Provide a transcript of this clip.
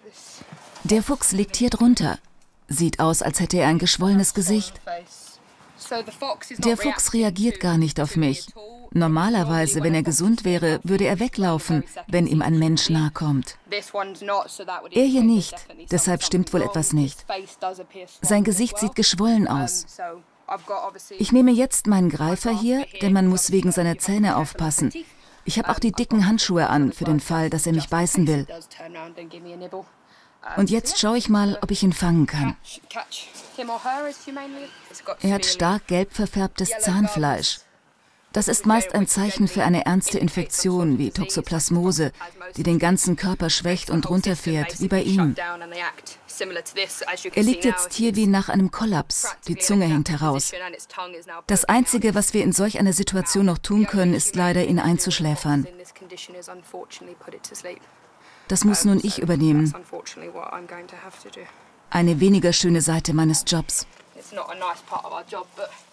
Der Fuchs liegt hier drunter. Sieht aus, als hätte er ein geschwollenes Gesicht. Der Fuchs reagiert gar nicht auf mich. Normalerweise, wenn er gesund wäre, würde er weglaufen, wenn ihm ein Mensch nahe kommt. Er hier nicht, deshalb stimmt wohl etwas nicht. Sein Gesicht sieht geschwollen aus. Ich nehme jetzt meinen Greifer hier, denn man muss wegen seiner Zähne aufpassen. Ich habe auch die dicken Handschuhe an, für den Fall, dass er mich beißen will. Und jetzt schaue ich mal, ob ich ihn fangen kann. Er hat stark gelb verfärbtes Zahnfleisch. Das ist meist ein Zeichen für eine ernste Infektion wie Toxoplasmose, die den ganzen Körper schwächt und runterfährt, wie bei ihm. Er liegt jetzt hier wie nach einem Kollaps. Die Zunge hängt heraus. Das Einzige, was wir in solch einer Situation noch tun können, ist leider, ihn einzuschläfern. Das muss nun ich übernehmen. Eine weniger schöne Seite meines Jobs.